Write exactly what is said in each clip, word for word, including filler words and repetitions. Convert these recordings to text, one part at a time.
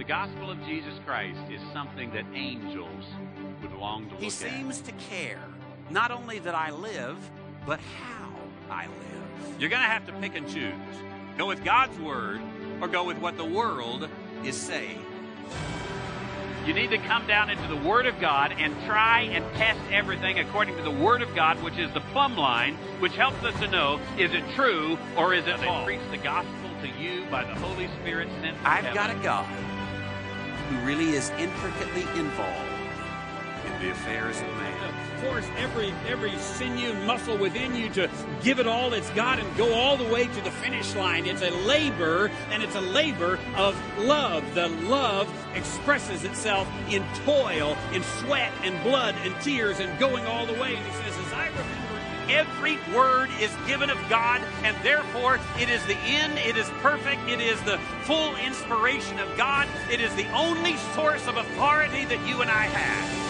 The gospel of Jesus Christ is something that angels would long to look at. He seems to care, not only that I live, but how I live. You're going to have to pick and choose. Go with God's word or go with what the world Is saying. You need to come down into the Word of God and try and test everything according to the Word of God, which is the plumb line, which helps us to know, is it true or is it false? They preach the gospel to you by the Holy Spirit sent from I've heaven. got a God who really is intricately involved in the affairs of man. Force every every sinew and muscle within you to give it all it's got and go all the way to the finish line. It's a labor, and it's a labor of love. The love expresses itself in toil, in sweat and blood and tears and going all the way. And he says, as I remember, Every word is given of God, and therefore it is the end, it is perfect, it is the full inspiration of God. It is the only source of authority that you and I have.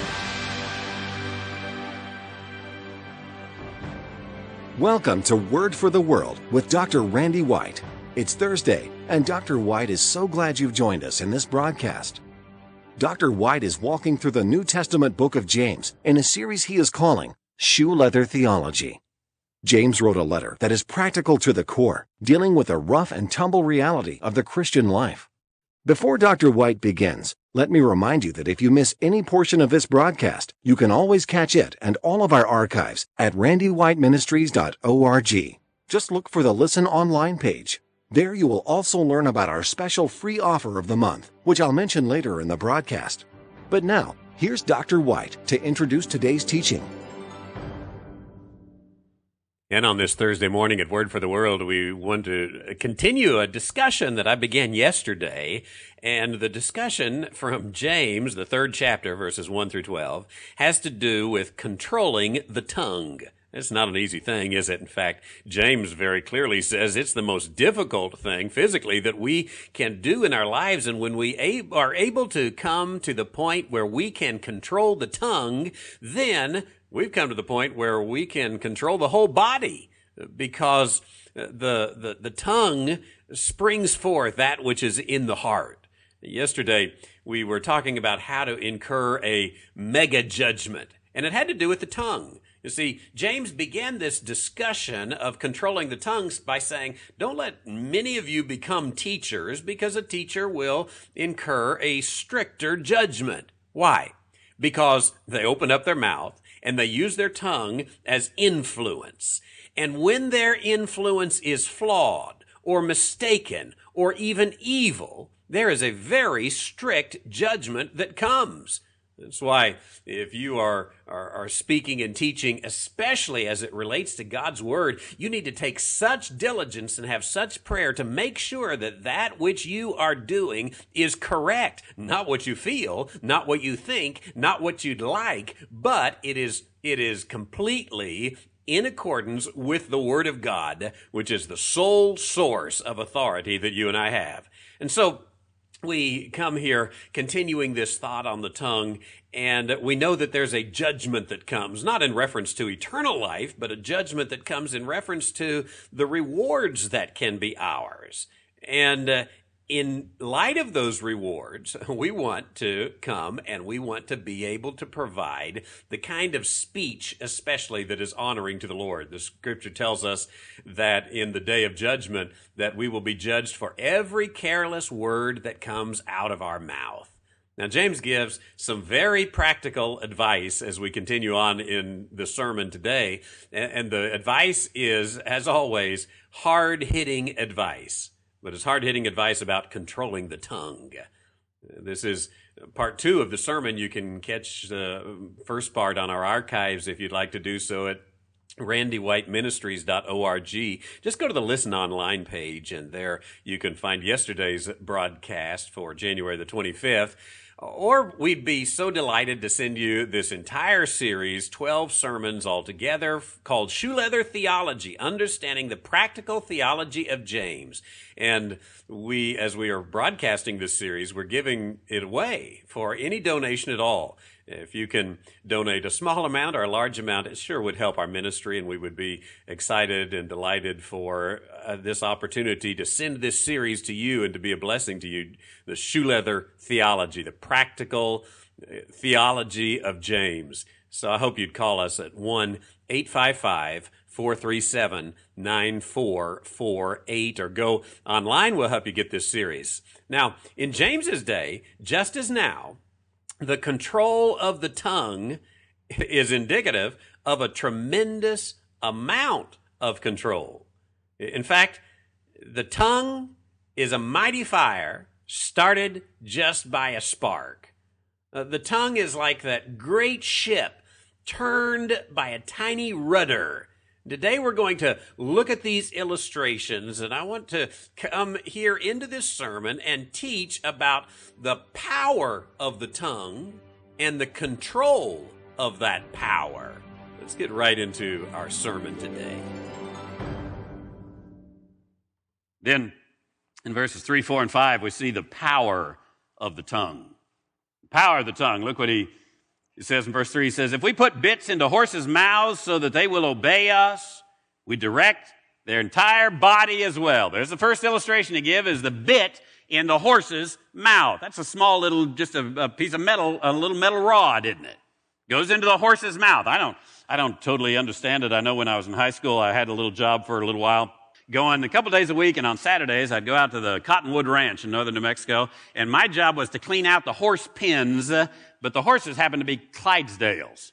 Welcome to Word for the World with Doctor Randy White. It's Thursday, and Doctor White is so glad you've joined us in this broadcast. Doctor White is walking through the New Testament book of James in a series he is calling Shoe Leather Theology. James wrote a letter that is practical to the core, dealing with the rough and tumble reality of the Christian life. Before Doctor White begins, let me remind you that if you miss any portion of this broadcast, you can always catch it and all of our archives at randy white ministries dot org. Just look for the Listen Online page. There you will also learn about our special free offer of the month, which I'll mention later in the broadcast. But now, here's Doctor White to introduce today's teaching. And on this Thursday morning at Word for the World, we want to continue a discussion that I began yesterday. And the discussion from James, the third chapter, verses one through twelve, has to do with controlling the tongue. It's not an easy thing, is it? In fact, James very clearly says it's the most difficult thing physically that we can do in our lives. And when we a- are able to come to the point where we can control the tongue, then we've come to the point where we can control the whole body, because the, the, the tongue springs forth that which is in the heart. Yesterday, we were talking about how to incur a mega judgment, and it had to do with the tongue. You see, James began this discussion of controlling the tongues by saying, don't let many of you become teachers, because a teacher will incur a stricter judgment. Why? Because they open up their mouth and they use their tongue as influence. And when their influence is flawed or mistaken or even evil, there is a very strict judgment that comes. That's why if you are, are, are speaking and teaching, especially as it relates to God's Word, you need to take such diligence and have such prayer to make sure that that which you are doing is correct. Not what you feel, not what you think, not what you'd like, but it is, it is completely in accordance with the Word of God, which is the sole source of authority that you and I have. And so, we come here continuing this thought on the tongue, and we know that there's a judgment that comes, not in reference to eternal life, but a judgment that comes in reference to the rewards that can be ours. And uh, in light of those rewards, we want to come and we want to be able to provide the kind of speech, especially that is honoring to the Lord. The scripture tells us that in the day of judgment, that we will be judged for every careless word that comes out of our mouth. Now, James gives some very practical advice as we continue on in the sermon today. And the advice is, as always, hard-hitting advice. But it's hard-hitting advice about controlling the tongue. This is part two of the sermon. You can catch the first part on our archives if you'd like to do so at randy white ministries dot org. Just go to the Listen Online page, and there you can find yesterday's broadcast for January the twenty-fifth. Or we'd be so delighted to send you this entire series, twelve sermons altogether, called Shoe Leather Theology, Understanding the Practical Theology of James. And we, as we are broadcasting this series, we're giving it away for any donation at all. If you can donate a small amount or a large amount, it sure would help our ministry, and we would be excited and delighted for uh, this opportunity to send this series to you and to be a blessing to you, the shoe leather theology, the practical theology of James. So I hope you'd call us at one eight five five, four three seven, nine four four eight or go online. We'll help you get this series. Now, in James's day, just as now, the control of the tongue is indicative of a tremendous amount of control. In fact, the tongue is a mighty fire started just by a spark. Uh, the tongue is like that great ship turned by a tiny rudder. Today we're going to look at these illustrations, and I want to come here into this sermon and teach about the power of the tongue and the control of that power. Let's get right into our sermon today. Then in verses three, four, and five, we see the power of the tongue. Power of the tongue. Look what he It says in verse three, he says, if we put bits into horses' mouths so that they will obey us, we direct their entire body as well. There's the first illustration to give is the bit in the horse's mouth. That's a small little, just a, a piece of metal, a little metal rod, isn't it? Goes into the horse's mouth. I don't, I don't totally understand it. I know when I was in high school, I had a little job for a little while, going a couple days a week, and on Saturdays, I'd go out to the Cottonwood Ranch in northern New Mexico, and my job was to clean out the horse pens, uh, but the horses happened to be Clydesdales.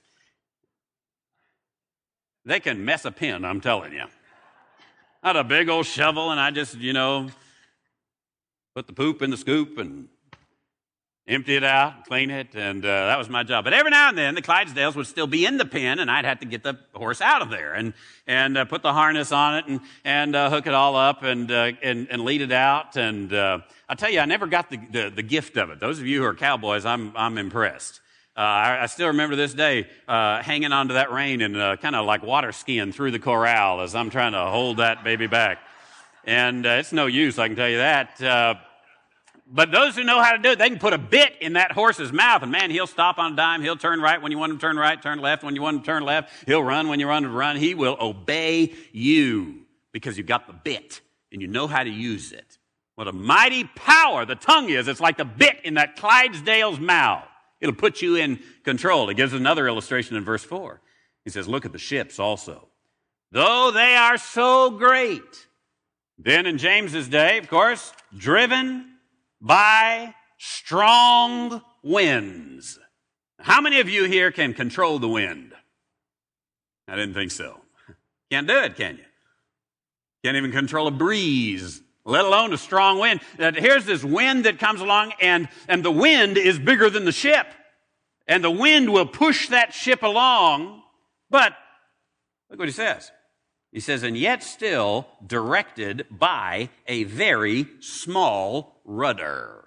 They can mess a pen, I'm telling you. I had a big old shovel, and I just, you know, put the poop in the scoop and empty it out, clean it, and uh, that was my job. But every now and then, the Clydesdales would still be in the pen, and I'd have to get the horse out of there and and uh, put the harness on it and and uh, hook it all up and uh, and and lead it out. And uh, I tell you, I never got the, the the gift of it. Those of you who are cowboys, I'm I'm impressed. Uh, I, I still remember this day uh, hanging onto that rein and uh, kind of like water skiing through the corral as I'm trying to hold that baby back. And uh, it's no use, I can tell you that. Uh, But those who know how to do it, they can put a bit in that horse's mouth, and man, he'll stop on a dime. He'll turn right when you want him to turn right, turn left when you want him to turn left. He'll run when you want him to run. He will obey you because you got the bit and you know how to use it. What a mighty power the tongue is. It's like the bit in that Clydesdale's mouth. It'll put you in control. He gives another illustration in verse four. He says, look at the ships also. Though they are so great. Then in James's day, of course, driven by strong winds. How many of you here can control the wind? I didn't think so. Can't do it, can you? Can't even control a breeze, let alone a strong wind. Here's this wind that comes along, and, and the wind is bigger than the ship. And the wind will push that ship along. But look what he says. He says, and yet still directed by a very small rudder.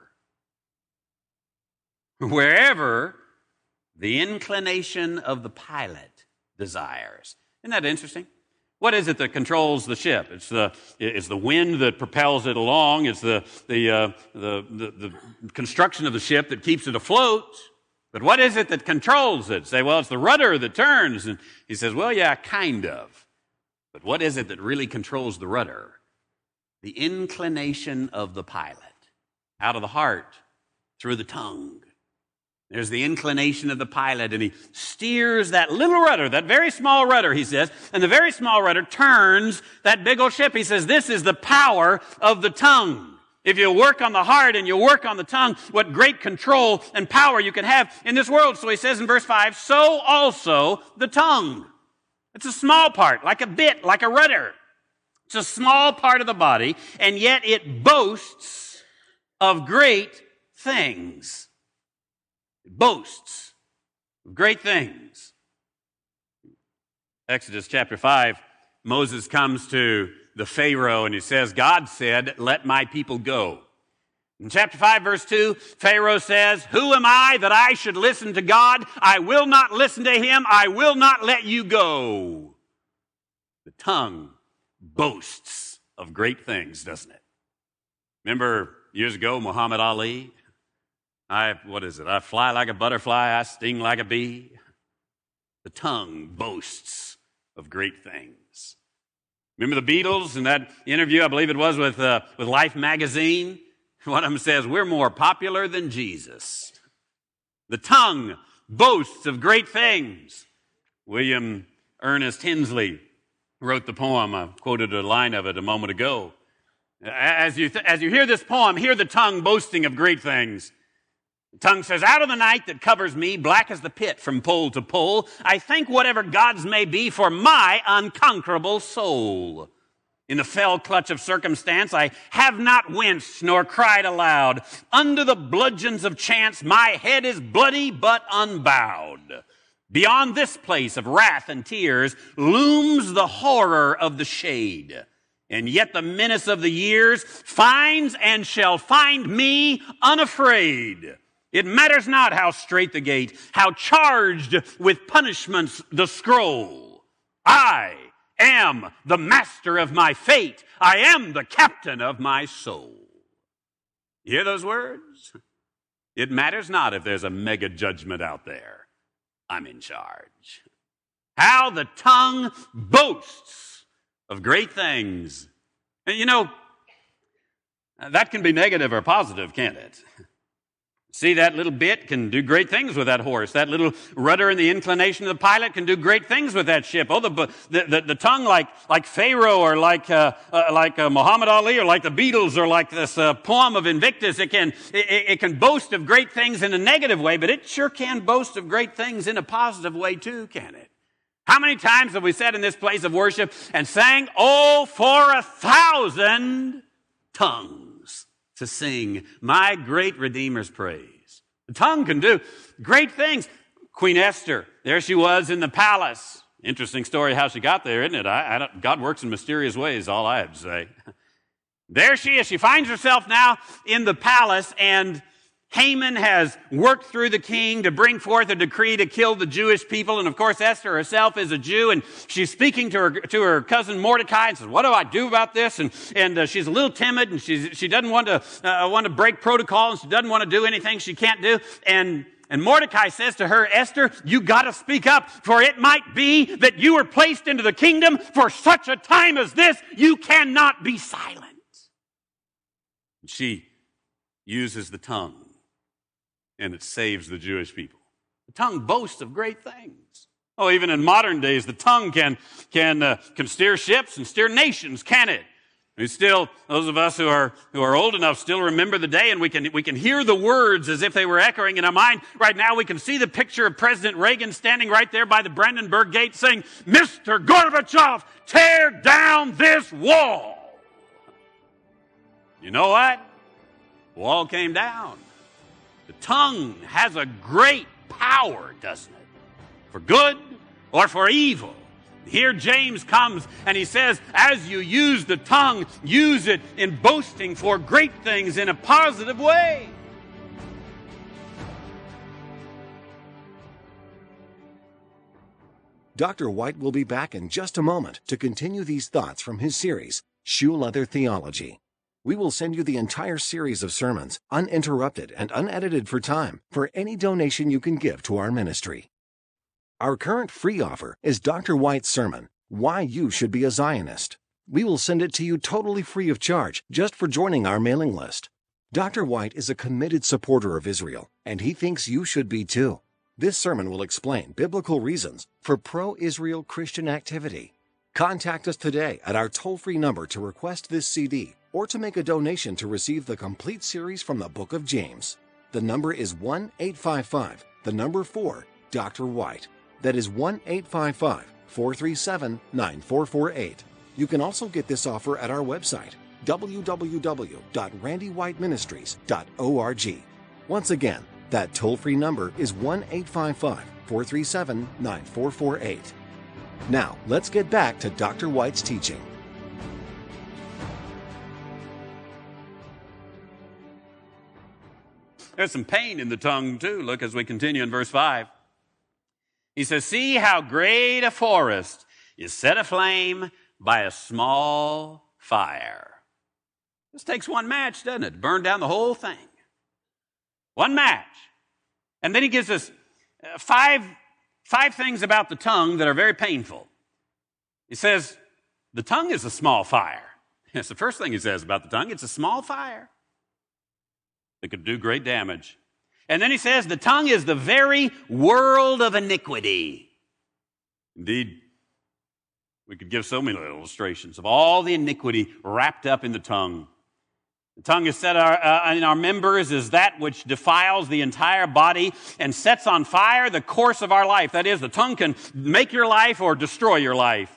Wherever the inclination of the pilot desires. Isn't that interesting? What is it that controls the ship? It's the it's the wind that propels it along. It's the the uh, the, the the construction of the ship that keeps it afloat. But what is it that controls it? Say, well, it's the rudder that turns. And he says, well, yeah, kind of. But what is it that really controls the rudder? The inclination of the pilot. Out of the heart, through the tongue. There's the inclination of the pilot, and he steers that little rudder, that very small rudder, he says, and the very small rudder turns that big old ship. He says, this is the power of the tongue. If you work on the heart and you work on the tongue, what great control and power you can have in this world. So he says in verse five, so also the tongue. It's a small part, like a bit, like a rudder. It's a small part of the body, and yet it boasts of great things. It boasts of great things. Exodus chapter five, Moses comes to the Pharaoh and he says, God said, let my people go. In chapter five, verse two, Pharaoh says, who am I that I should listen to God? I will not listen to him. I will not let you go. The tongue boasts of great things, doesn't it? Remember years ago, Muhammad Ali? I, what is it? I fly like a butterfly, I sting like a bee. The tongue boasts of great things. Remember the Beatles in that interview, I believe it was with, uh, with Life magazine? One of them says, we're more popular than Jesus. The tongue boasts of great things. William Ernest Hensley wrote the poem. I quoted a line of it a moment ago. As you, th- as you hear this poem, hear the tongue boasting of great things. The tongue says, out of the night that covers me, black as the pit from pole to pole, I think whatever gods may be for my unconquerable soul. In the fell clutch of circumstance, I have not winced nor cried aloud. Under the bludgeons of chance, my head is bloody but unbowed. Beyond this place of wrath and tears looms the horror of the shade. And yet the menace of the years finds and shall find me unafraid. It matters not how straight the gate, how charged with punishments the scroll. I am the master of my fate. I am the captain of my soul. You hear those words? It matters not if there's a mega judgment out there. I'm in charge. How the tongue boasts of great things. And you know, that can be negative or positive, can't it? See, that little bit can do great things with that horse. That little rudder and the inclination of the pilot can do great things with that ship. Oh, the the, the, the tongue, like like Pharaoh, or like uh, uh, like uh, Muhammad Ali, or like the Beatles, or like this uh, poem of Invictus. It can it, it can boast of great things in a negative way, but it sure can boast of great things in a positive way too, can it? How many times have we said in this place of worship and sang, "Oh, for a thousand tongues to sing my great Redeemer's praise"? The tongue can do great things. Queen Esther, there she was in the palace. Interesting story how she got there, isn't it? I, I don't, God works in mysterious ways, all I have to say. There she is. She finds herself now in the palace, and Haman has worked through the king to bring forth a decree to kill the Jewish people. And of course, Esther herself is a Jew, and she's speaking to her, to her cousin Mordecai and says, what do I do about this? And, and uh, she's a little timid, and she's, she doesn't want to, uh, want to break protocol, and she doesn't want to do anything she can't do. And, and Mordecai says to her, Esther, you got to speak up, for it might be that you were placed into the kingdom for such a time as this. You cannot be silent. She uses the tongue, and it saves the Jewish people. The tongue boasts of great things. Oh, even in modern days, the tongue can can uh, can steer ships and steer nations, can it? We still, those of us who are who are old enough, still remember the day, and we can we can hear the words as if they were echoing in our mind. Right now, we can see the picture of President Reagan standing right there by the Brandenburg Gate, saying, "Mister Gorbachev, tear down this wall." You know what? The wall came down. The tongue has a great power, doesn't it? For good or for evil. Here James comes and he says, as you use the tongue, use it in boasting for great things in a positive way. Doctor White will be back in just a moment to continue these thoughts from his series, Shoe Leather Theology. We will send you the entire series of sermons, uninterrupted and unedited for time, for any donation you can give to our ministry. Our current free offer is Doctor White's sermon, Why You Should Be a Zionist. We will send it to you totally free of charge, just for joining our mailing list. Doctor White is a committed supporter of Israel, and he thinks you should be too. This sermon will explain biblical reasons for pro-Israel Christian activity. Contact us today at our toll-free number to request this C D, or to make a donation to receive the complete series from the Book of James. The number is one eight five five, the number four, Doctor White. That is one eight five five, four three seven, nine four four eight. You can also get this offer at our website, w w w dot randy white ministries dot org. Once again, that toll-free number is one eight five five, four three seven, nine four four eight. Now, let's get back to Doctor White's teaching. There's some pain in the tongue, too. Look as we continue in verse five. He says, see how great a forest is set aflame by a small fire. This takes one match, doesn't it? Burn down the whole thing. One match. And then he gives us five, five things about the tongue that are very painful. He says, the tongue is a small fire. That's the first thing he says about the tongue. It's a small fire that could do great damage. And then he says, the tongue is the very world of iniquity. Indeed, we could give so many illustrations of all the iniquity wrapped up in the tongue. The tongue is set our, uh, in our members as that which defiles the entire body and sets on fire the course of our life. That is, the tongue can make your life or destroy your life.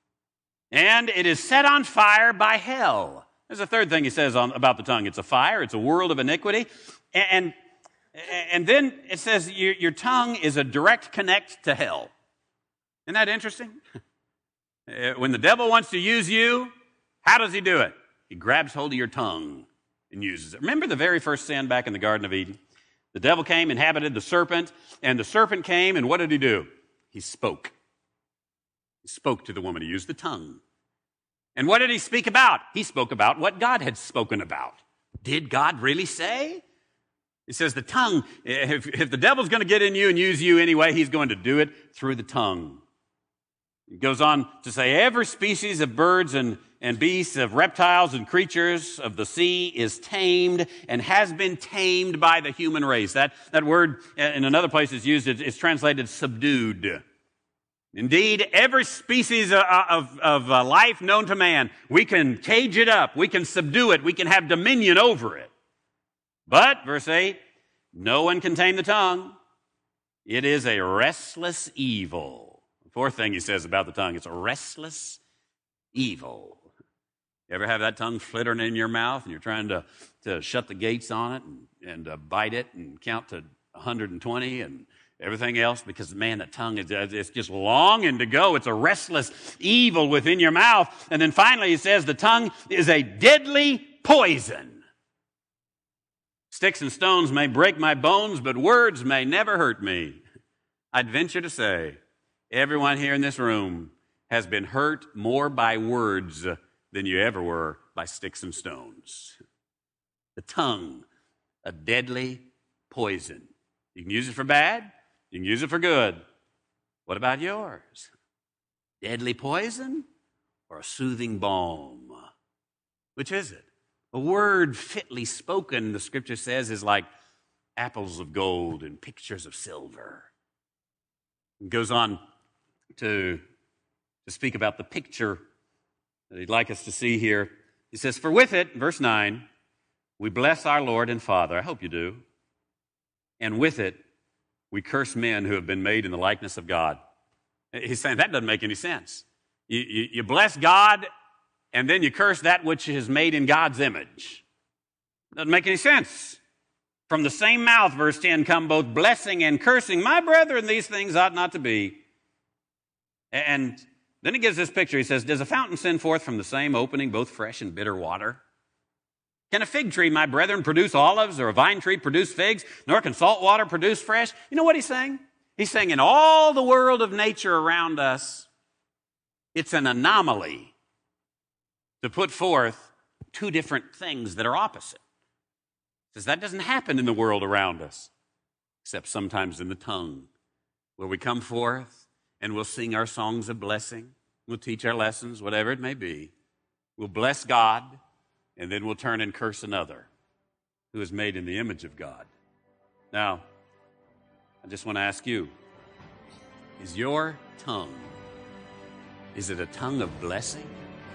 And it is set on fire by hell. There's a third thing he says on, about the tongue. It's a fire. It's a world of iniquity. And, and, and then it says your, your tongue is a direct connect to hell. Isn't that interesting? When the devil wants to use you, how does he do it? He grabs hold of your tongue and uses it. Remember the very first sin back in the Garden of Eden? The devil came, inhabited the serpent, and the serpent came, and what did he do? He spoke. He spoke to the woman. He used the tongue. And what did he speak about? He spoke about what God had spoken about. Did God really say? He says the tongue, if, if the devil's going to get in you and use you anyway, he's going to do it through the tongue. He goes on to say, every species of birds and, and beasts, of reptiles and creatures of the sea is tamed and has been tamed by the human race. That, that word in another place is used, it's translated subdued. Indeed, every species of, of, of life known to man, we can cage it up, we can subdue it, we can have dominion over it. But, verse eight, no one can tame the tongue. It is a restless evil. Fourth thing he says about the tongue, it's a restless evil. You ever have that tongue flittering in your mouth and you're trying to, to shut the gates on it and, and uh, bite it and count to one hundred twenty and everything else? Because, man, that tongue, is it's just longing to go. It's a restless evil within your mouth. And then finally he says the tongue is a deadly poison. Sticks and stones may break my bones, but words may never hurt me. I'd venture to say, everyone here in this room has been hurt more by words than you ever were by sticks and stones. The tongue, a deadly poison. You can use it for bad, you can use it for good. What about yours? Deadly poison or a soothing balm? Which is it? A word fitly spoken, the scripture says, is like apples of gold and pictures of silver. It goes on To, to speak about the picture that he'd like us to see here. He says, for with it, verse nine, we bless our Lord and Father. I hope you do. And with it, we curse men who have been made in the likeness of God. He's saying that doesn't make any sense. You, you, you bless God, and then you curse that which is made in God's image. Doesn't make any sense. From the same mouth, verse ten, come both blessing and cursing. My brethren, these things ought not to be. And then he gives this picture. He says, does a fountain send forth from the same opening both fresh and bitter water? Can a fig tree, my brethren, produce olives, or a vine tree produce figs? Nor can salt water produce fresh? You know what he's saying? He's saying in all the world of nature around us, it's an anomaly to put forth two different things that are opposite. He says that doesn't happen in the world around us, except sometimes in the tongue, where we come forth and we'll sing our songs of blessing. We'll teach our lessons, whatever it may be. We'll bless God, and then we'll turn and curse another who is made in the image of God. Now, I just want to ask you, is your tongue, is it a tongue of blessing?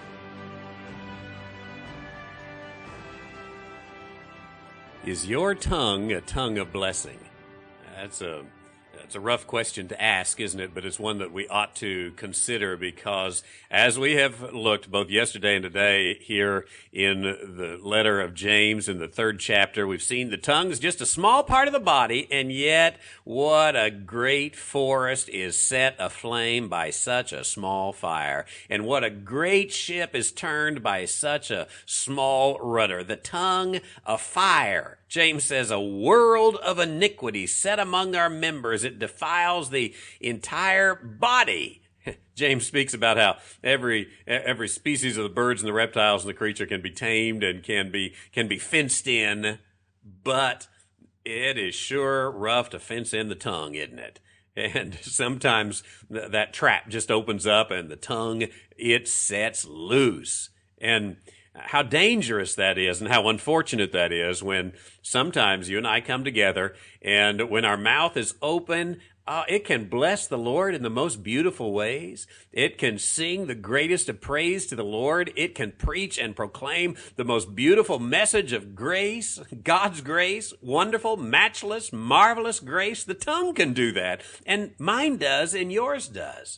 Is your tongue a tongue of blessing? That's a It's a rough question to ask, isn't it? But it's one that we ought to consider because as we have looked both yesterday and today here in the letter of James in the third chapter, we've seen the tongue is just a small part of the body, and yet what a great forest is set aflame by such a small fire. And what a great ship is turned by such a small rudder. The tongue, a fire. James says, a world of iniquity set among our members. It defiles the entire body. James speaks about how every every species of the birds and the reptiles and the creature can be tamed and can be can be fenced in, but It is sure rough to fence in the tongue, isn't it? And sometimes th- that trap just opens up and the tongue, it sets loose. And how dangerous that is and how unfortunate that is when sometimes you and I come together and when our mouth is open, uh, it can bless the Lord in the most beautiful ways. It can sing the greatest of praise to the Lord. It can preach and proclaim the most beautiful message of grace, God's grace, wonderful, matchless, marvelous grace. The tongue can do that, and mine does and yours does.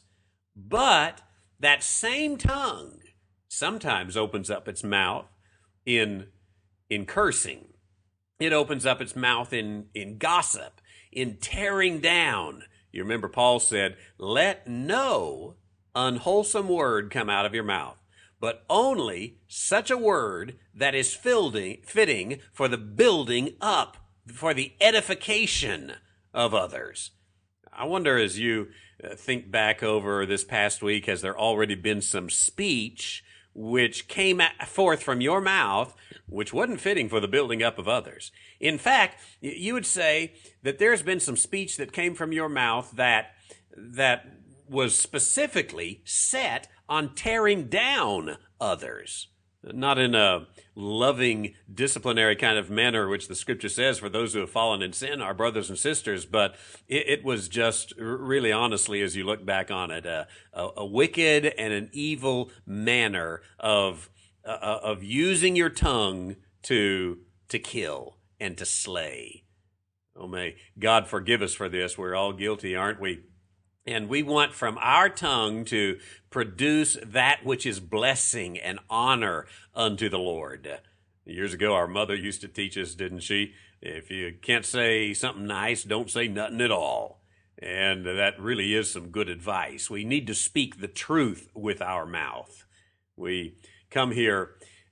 But that same tongue sometimes opens up its mouth in, in cursing. It opens up its mouth in, in gossip, in tearing down. You remember Paul said, let no unwholesome word come out of your mouth, but only such a word that is fitting for the building up, for the edification of others. I wonder, as you think back over this past week, has there already been some speech which came forth from your mouth, which wasn't fitting for the building up of others? In fact, you would say that there's been some speech that came from your mouth that that was specifically set on tearing down others. Not in a loving, disciplinary kind of manner, which the Scripture says for those who have fallen in sin, our brothers and sisters, but it, it was just really honestly, as you look back on it, a, a, a wicked and an evil manner of uh, of using your tongue to to kill and to slay. Oh, may God forgive us for this. We're all guilty, aren't we? And we want from our tongue to produce that which is blessing and honor unto the Lord. Years ago, our mother used to teach us, didn't she? If you can't say something nice, don't say nothing at all. And that really is some good advice. We need to speak the truth with our mouth. We come here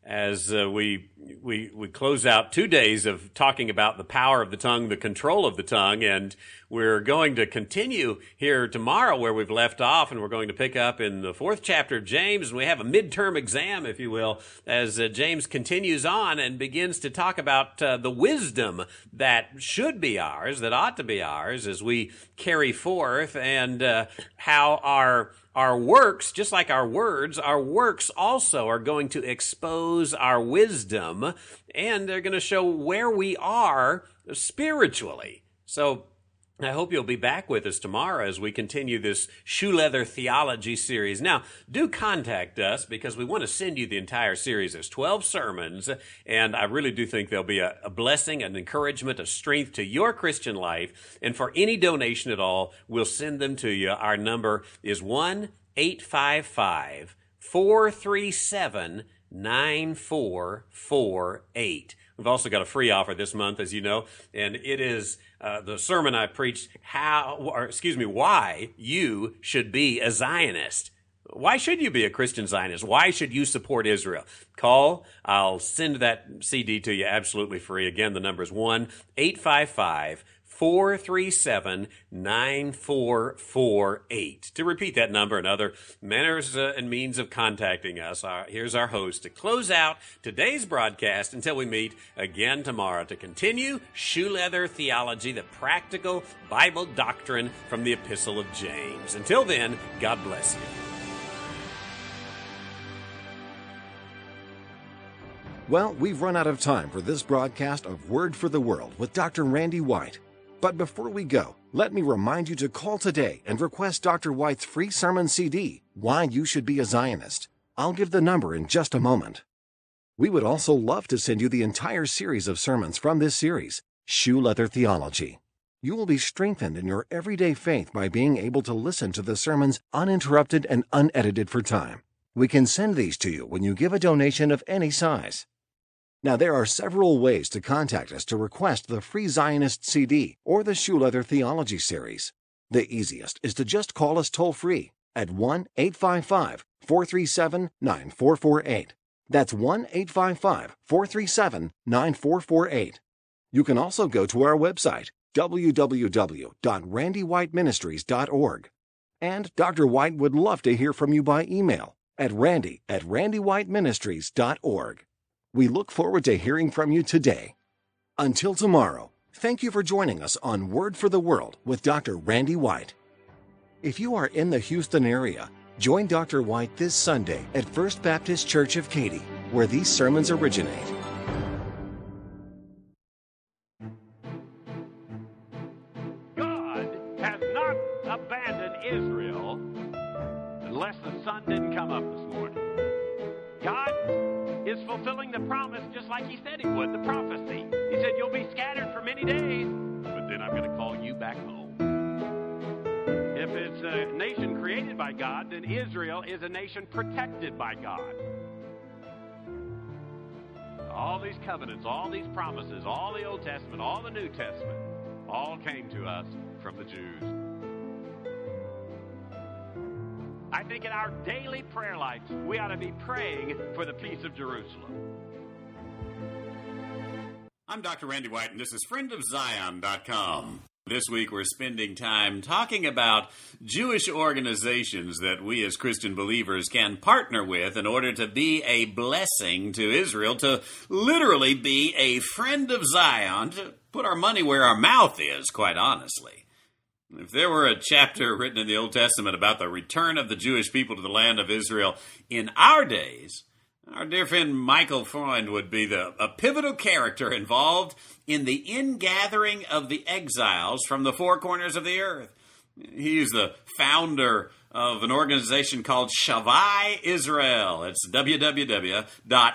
as uh, we we we close out two days of talking about the power of the tongue, the control of the tongue, and we're going to continue here tomorrow where we've left off, and we're going to pick up in the fourth chapter of James, and we have a midterm exam, if you will, as uh, James continues on and begins to talk about uh, the wisdom that should be ours, that ought to be ours as we carry forth, and uh, how our Our works, just like our words, our works also are going to expose our wisdom, and they're going to show where we are spiritually. So I hope you'll be back with us tomorrow as we continue this shoe leather theology series. Now, do contact us because we want to send you the entire series. There's twelve sermons, and I really do think they'll be a, a blessing, an encouragement, a strength to your Christian life. And for any donation at all, we'll send them to you. Our number is one eight five five, four three seven, nine four four eight. We've also got a free offer this month, as you know, and it is uh, the sermon I preached, how, or excuse me, why you should be a Zionist. Why should you be a Christian Zionist? Why should you support Israel? Call. I'll send that C D to you absolutely free. Again, the number is one eight five five, four three seven, nine four four eight. To repeat that number and other manners uh, and means of contacting us, our, here's our host to close out today's broadcast until we meet again tomorrow to continue shoe leather theology, the practical Bible doctrine from the Epistle of James. Until then, God bless you. Well, we've run out of time for this broadcast of Word for the World with Doctor Randy White. But before we go, let me remind you to call today and request Doctor White's free sermon C D, Why You Should Be a Zionist. I'll give the number in just a moment. We would also love to send you the entire series of sermons from this series, Shoe Leather Theology. You will be strengthened in your everyday faith by being able to listen to the sermons uninterrupted and unedited for time. We can send these to you when you give a donation of any size. Now, there are several ways to contact us to request the free Zionist C D or the Shoe Leather Theology series. The easiest is to just call us toll-free at one eight five five, four three seven, nine four four eight. That's one eight five five, four three seven, nine four four eight. You can also go to our website, w w w dot randy white ministries dot org. And Doctor White would love to hear from you by email at randy at randy white ministries dot org. We look forward to hearing from you today. Until tomorrow, Thank you for joining us on Word for the World with Doctor Randy White. If you are in the Houston area, join Doctor White this Sunday at First Baptist Church of Katy, where these sermons originate. God has not abandoned Israel unless the sun didn't come up this morning. God is fulfilling the promise just like he said he would, the prophecy. He said, you'll be scattered for many days, but then I'm going to call you back home. If it's a nation created by God, then Israel is a nation protected by God. All these covenants, all these promises, all the Old Testament, all the New Testament, all came to us from the Jews. I think in our daily prayer life, we ought to be praying for the peace of Jerusalem. I'm Doctor Randy White, and this is friend of zion dot com. This week we're spending time talking about Jewish organizations that we as Christian believers can partner with in order to be a blessing to Israel, to literally be a friend of Zion, to put our money where our mouth is, quite honestly. If there were a chapter written in the Old Testament about the return of the Jewish people to the land of Israel in our days, our dear friend Michael Freund would be the a pivotal character involved in the ingathering of the exiles from the four corners of the earth. He's the founder of an organization called Shavai Israel. It's w w w dot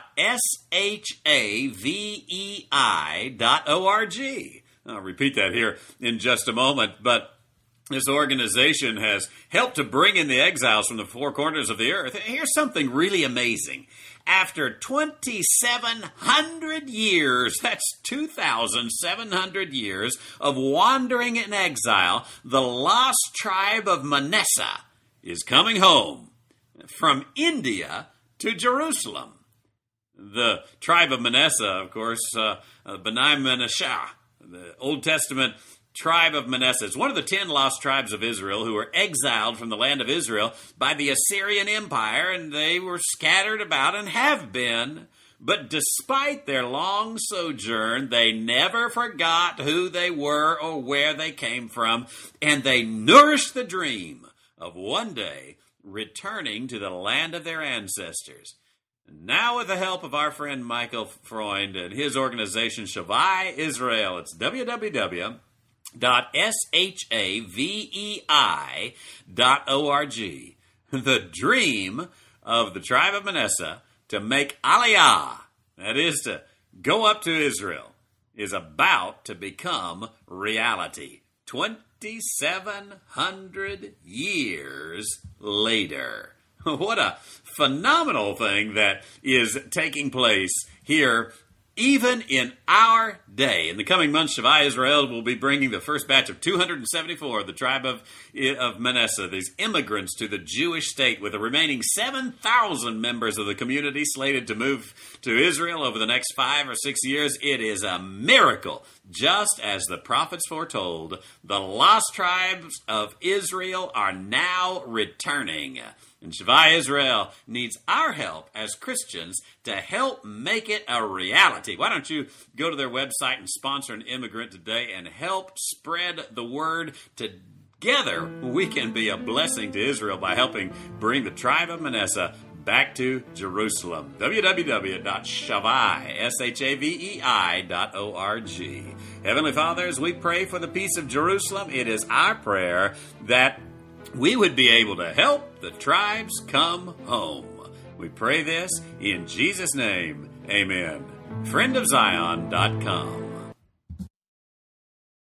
shavei dot org. I'll repeat that here in just a moment, but this organization has helped to bring in the exiles from the four corners of the earth. Here's something really amazing. After twenty-seven hundred years, that's two thousand seven hundred years of wandering in exile, the lost tribe of Manasseh is coming home from India to Jerusalem. The tribe of Manasseh, of course, uh, uh, B'nai Manasseh, the Old Testament tribe of Manasseh, is one of the ten lost tribes of Israel who were exiled from the land of Israel by the Assyrian Empire, and they were scattered about and have been. But despite their long sojourn, they never forgot who they were or where they came from, and they nourished the dream of one day returning to the land of their ancestors. Now, with the help of our friend Michael Freund and his organization, Shavai Israel, it's w w w dot shavei dot org. The dream of the tribe of Manasseh to make Aliyah, that is to go up to Israel, is about to become reality. twenty-seven hundred years later. What a phenomenal thing that is taking place here, even in our day. In the coming months, Shavai Israel will be bringing the first batch of two hundred seventy-four of the tribe of, of Manasseh, these immigrants to the Jewish state, with the remaining seven thousand members of the community slated to move to Israel over the next five or six years. It is a miracle. Just as the prophets foretold, the lost tribes of Israel are now returning. And Shavai Israel needs our help as Christians to help make it a reality. Why don't you go to their website and sponsor an immigrant today and help spread the word? Together, we can be a blessing to Israel by helping bring the tribe of Manasseh back to Jerusalem. w w w dot shavei dot org. Heavenly Father, as we pray for the peace of Jerusalem, it is our prayer that we would be able to help the tribes come home. We pray this in Jesus' name. Amen. friend of zion dot com.